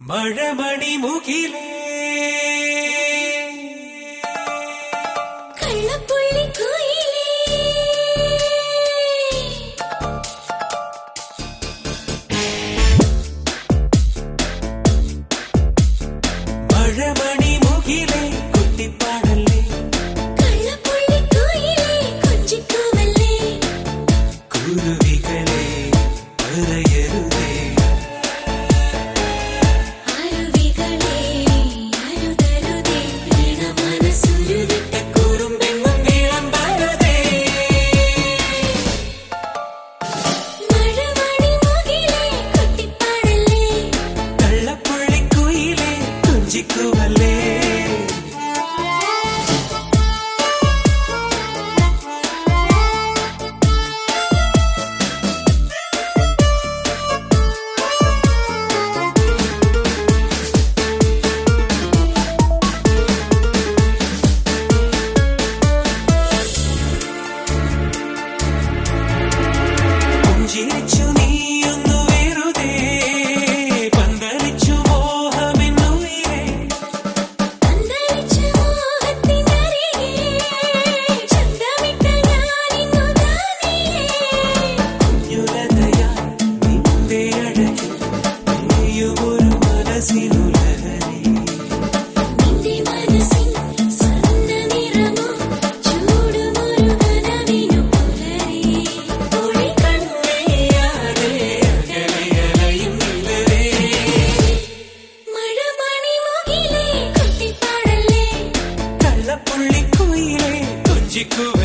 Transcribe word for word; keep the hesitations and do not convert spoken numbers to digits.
മഴമണി മുകിലേ കള്ളപ്പുള്ളി കോയിലേ മഴമണി മുകിലേ കുട്ടിപ്പാടല്ലേ കള്ളപ്പുള്ളി കോയിലേ കൊഞ്ചിക്കൂവല്ലേ കുരുവികളെ പറയരുതേ അരുവികളേ അരുതരുതേ വീണ മനസ്സുരുവിട്ട കുറുമ്പെങ്ങും വിളമ്പരുതേ മഴമണി മുകിലേ കുട്ടിപ്പാടല്ലേ കള്ളപ്പുള്ളി കുയിലേ കൊഞ്ചിക്കൂവല്ലേ പുഞ്ചിരിച്ചു നീയൊന്നു വെറുതെ പന്തലിച്ചു മോഹമെന്നുയിരേ അന്തരിച്ച മോഹത്തിനരികെ ചന്തമിട്ട ഞാനിന്നു താനിയേ കുഞ്ഞുലതയാ നിന്റെ അഴകിൽ നീയുമൊരു മനസ്സിനുലഹരി നിന്റെ മനസ്സിൻ സ്വർണ്ണനിറമോ ചൂടുമൊരു കനവിനു പുലരി ഒളി കണ്ണയാതെ അകലെയലയും നിലവേ മഴമണി മുകിലേ കുട്ടിപ്പാടല്ലേ കള്ളപ്പുള്ളി കുയിലേ കൊഞ്ചിക്കൂ